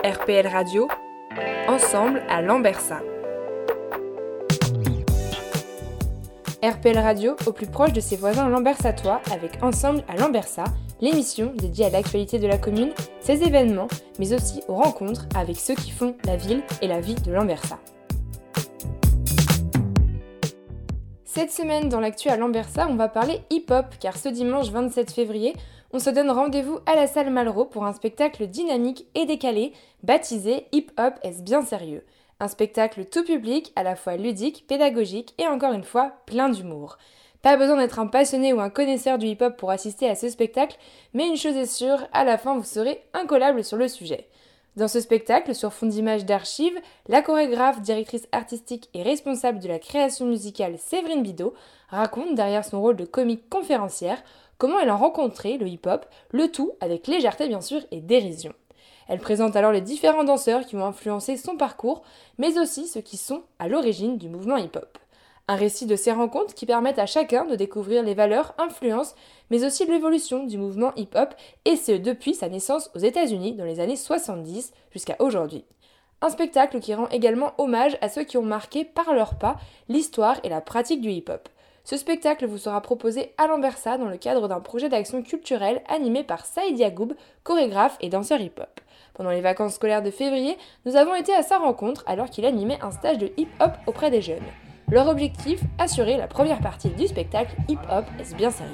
RPL Radio, ensemble à Lambersart. RPL Radio au plus proche de ses voisins lambersartois avec Ensemble à Lambersart, l'émission dédiée à l'actualité de la commune, ses événements, mais aussi aux rencontres avec ceux qui font la ville et la vie de Lambersart. Cette semaine, dans l'actu à Lambersart, on va parler hip-hop, car ce dimanche 27 février, on se donne rendez-vous à la salle Malraux pour un spectacle dynamique et décalé, baptisé Hip-Hop est bien sérieux. Un spectacle tout public, à la fois ludique, pédagogique et encore une fois, plein d'humour. Pas besoin d'être un passionné ou un connaisseur du hip-hop pour assister à ce spectacle, mais une chose est sûre, à la fin vous serez incollable sur le sujet. Dans ce spectacle, sur fond d'images d'archives, la chorégraphe, directrice artistique et responsable de la création musicale Séverine Bidot raconte derrière son rôle de comique conférencière comment elle a rencontré le hip-hop, le tout avec légèreté bien sûr et dérision. Elle présente alors les différents danseurs qui ont influencé son parcours, mais aussi ceux qui sont à l'origine du mouvement hip-hop. Un récit de ces rencontres qui permettent à chacun de découvrir les valeurs, influences, mais aussi l'évolution du mouvement hip-hop, et ce depuis sa naissance aux États-Unis dans les années 70 jusqu'à aujourd'hui. Un spectacle qui rend également hommage à ceux qui ont marqué par leurs pas l'histoire et la pratique du hip-hop. Ce spectacle vous sera proposé à Lambersart dans le cadre d'un projet d'action culturelle animé par Saïd Yagoub, chorégraphe et danseur hip-hop. Pendant les vacances scolaires de février, nous avons été à sa rencontre alors qu'il animait un stage de hip-hop auprès des jeunes. Leur objectif, assurer la première partie du spectacle Hip-Hop est bien sérieux.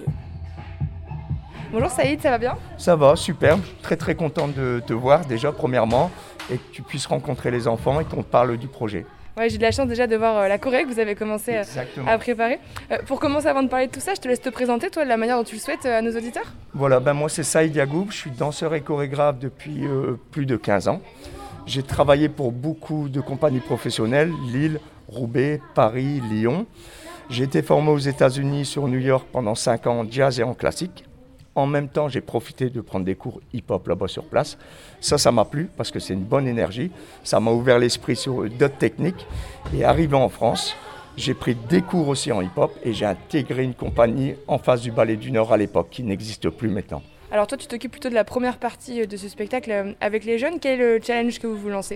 Bonjour Saïd, ça va bien ? Ça va, super. Très content de te voir déjà premièrement et que tu puisses rencontrer les enfants et qu'on te parle du projet. Ouais, j'ai de la chance déjà de voir la choré que vous avez commencé à préparer. Pour commencer, avant de parler de tout ça, je te laisse te présenter, toi, de la manière dont tu le souhaites à nos auditeurs. Voilà, moi c'est Saïd Yagoub, je suis danseur et chorégraphe depuis plus de 15 ans. J'ai travaillé pour beaucoup de compagnies professionnelles, Lille, Roubaix, Paris, Lyon. J'ai été formé aux États-Unis sur New York pendant 5 ans en jazz et en classique. En même temps, j'ai profité de prendre des cours hip-hop là-bas sur place. Ça m'a plu parce que c'est une bonne énergie. Ça m'a ouvert l'esprit sur d'autres techniques. Et arrivé en France, j'ai pris des cours aussi en hip-hop et j'ai intégré une compagnie en face du Ballet du Nord à l'époque, qui n'existe plus maintenant. Alors toi, tu t'occupes plutôt de la première partie de ce spectacle avec les jeunes. Quel est le challenge que vous vous lancez ?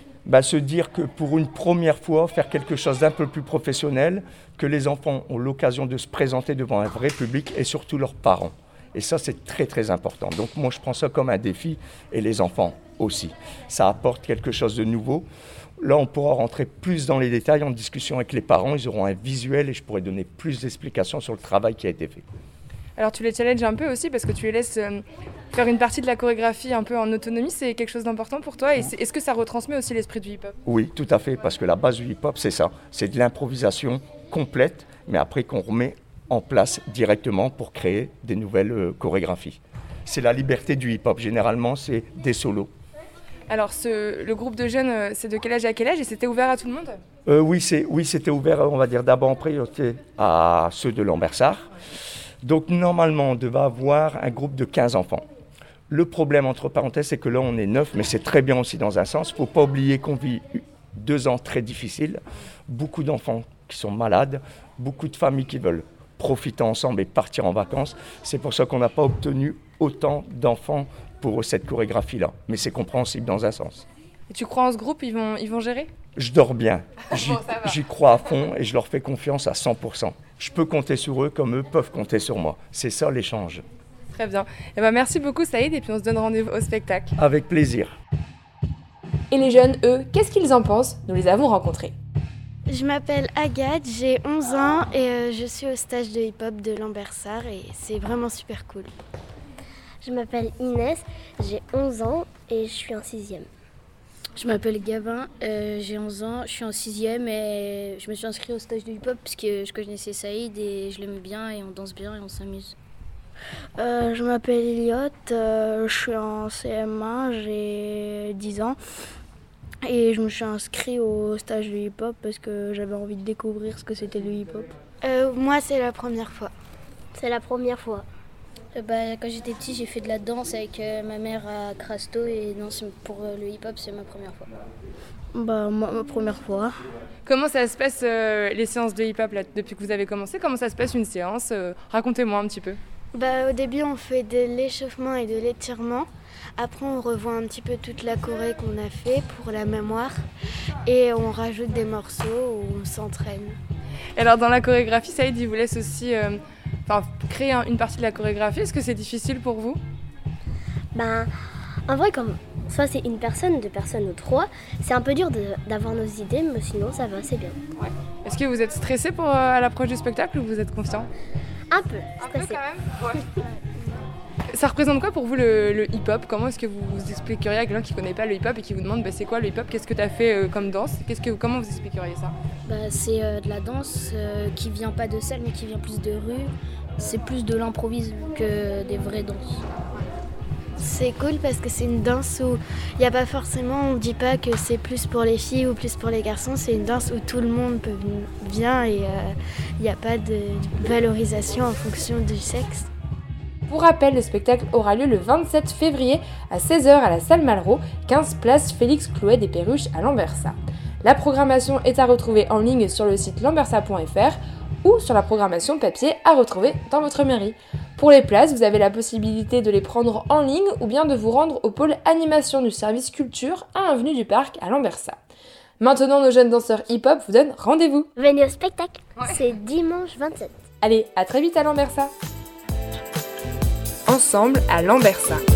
Se dire que pour une première fois, faire quelque chose d'un peu plus professionnel, que les enfants ont l'occasion de se présenter devant un vrai public et surtout leurs parents. Et ça, c'est très important. Donc moi, je prends ça comme un défi et les enfants aussi. Ça apporte quelque chose de nouveau. Là, on pourra rentrer plus dans les détails en discussion avec les parents. Ils auront un visuel et je pourrai donner plus d'explications sur le travail qui a été fait. Alors tu les challenges un peu aussi parce que tu les laisses faire une partie de la chorégraphie un peu en autonomie. C'est quelque chose d'important pour toi et est-ce que ça retransmet aussi l'esprit du hip-hop ? Oui, tout à fait, parce que la base du hip-hop, c'est ça. C'est de l'improvisation complète, mais après qu'on remet en place directement pour créer des nouvelles chorégraphies. C'est la liberté du hip-hop. Généralement, c'est des solos. Alors, le groupe de jeunes, c'est de quel âge à quel âge et c'était ouvert à tout le monde ? Oui, c'était ouvert, on va dire, d'abord en priorité à ceux de Lambersart. Donc, normalement, on devait avoir un groupe de 15 enfants. Le problème, entre parenthèses, c'est que là, on est 9, mais c'est très bien aussi dans un sens. Il ne faut pas oublier qu'on vit 2 ans très difficiles. Beaucoup d'enfants qui sont malades, beaucoup de familles qui veulent profiter ensemble et partir en vacances. C'est pour ça qu'on n'a pas obtenu autant d'enfants pour cette chorégraphie-là. Mais c'est compréhensible dans un sens. Et tu crois en ce groupe, ils vont gérer ? Je dors bien. J'y crois à fond et je leur fais confiance à 100%. Je peux compter sur eux comme eux peuvent compter sur moi. C'est ça l'échange. Très bien. Merci beaucoup Saïd et puis on se donne rendez-vous au spectacle. Avec plaisir. Et les jeunes, eux, qu'est-ce qu'ils en pensent ? Nous les avons rencontrés. Je m'appelle Agathe, j'ai 11 ans et je suis au stage de hip-hop de Lambersart et c'est vraiment super cool. Je m'appelle Inès, j'ai 11 ans et je suis en 6e. Je m'appelle Gavin, j'ai 11 ans, je suis en 6e et je me suis inscrite au stage de hip-hop parce que je connaissais Saïd et je l'aimais bien et on danse bien et on s'amuse. Je m'appelle Elliot, je suis en CM1, j'ai 10 ans. Et je me suis inscrite au stage de hip-hop parce que j'avais envie de découvrir ce que c'était le hip-hop. Moi, c'est la première fois. C'est la première fois. Quand j'étais petit, j'ai fait de la danse avec ma mère à Crasto et non, pour le hip-hop, c'est ma première fois. Moi, ma première fois. Comment ça se passe les séances de hip-hop là, depuis que vous avez commencé ? Comment ça se passe une séance ? Racontez-moi un petit peu. Au début, on fait de l'échauffement et de l'étirement. Après, on revoit un petit peu toute la choré qu'on a fait pour la mémoire. Et on rajoute des morceaux où on s'entraîne. Et alors dans la chorégraphie, Saïd, il vous laisse aussi créer une partie de la chorégraphie. Est-ce que c'est difficile pour vous ? En vrai, comme soit c'est une personne, deux personnes ou trois, c'est un peu dur d'avoir nos idées, mais sinon ça va assez bien. Ouais. Est-ce que vous êtes stressé à l'approche du spectacle ou vous êtes confiant ? Un peu, stressé. Quand même. Ouais. Ça représente quoi pour vous le hip-hop ? Comment est-ce que vous expliqueriez à quelqu'un qui ne connaît pas le hip-hop et qui vous demande c'est quoi le hip-hop ? Qu'est-ce que tu as fait comme danse ? Comment vous expliqueriez ça ? C'est de la danse qui vient pas de salle mais qui vient plus de rue. C'est plus de l'improvisme que des vraies danses. C'est cool parce que c'est une danse où il n'y a pas forcément, on ne dit pas que c'est plus pour les filles ou plus pour les garçons. C'est une danse où tout le monde vient et il n'y a pas de valorisation en fonction du sexe. Pour rappel, le spectacle aura lieu le 27 février à 16h à la salle Malraux, 15 place Félix Clouet des Perruches à Lambersart. La programmation est à retrouver en ligne sur le site lambersart.fr ou sur la programmation papier à retrouver dans votre mairie. Pour les places, vous avez la possibilité de les prendre en ligne ou bien de vous rendre au pôle animation du service culture à Avenue du Parc à Lambersart. Maintenant, nos jeunes danseurs hip-hop vous donnent rendez-vous. Venez au spectacle, c'est dimanche 27. Allez, à très vite à Lambersart. Ensemble à Lambersart.